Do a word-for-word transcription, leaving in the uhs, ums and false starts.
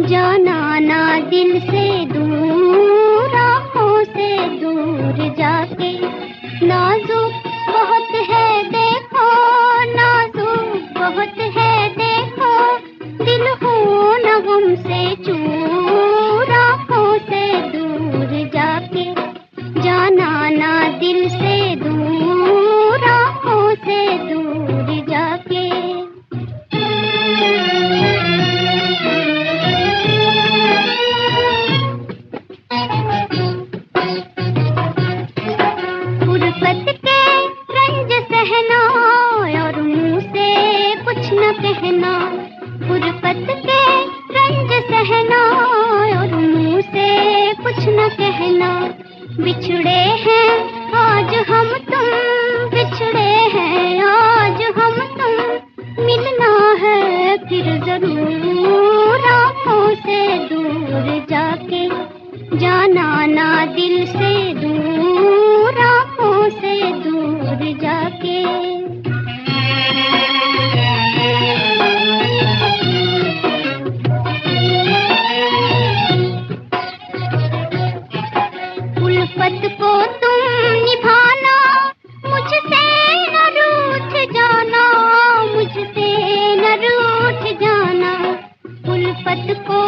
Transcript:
जाना ना दिल से दूर, आँखों से दूर जाके। नाजुक बहुत है देखो, नाजुक बहुत है देखो, दिल हो न हमसे चूर, आँखों से दूर जाके। जाना ना दिल से दूर, आँखों से दूर जाके। फुर्सत के रंज सहना और मुँह से कुछ न कहना, फुर्सत के रंज सहना और मुँह से कुछ न कहना। बिछड़े हैं आज हम तुम, बिछड़े हैं आज हम तुम, मिलना है फिर जरूर, आँखों से दूर जाके। जाना ना दिल से दूर, आँखों से दूर जाके। उल्फत को तुम निभाना, मुझसे न रूठ जाना, मुझसे न रूठ जाना। उल्फत को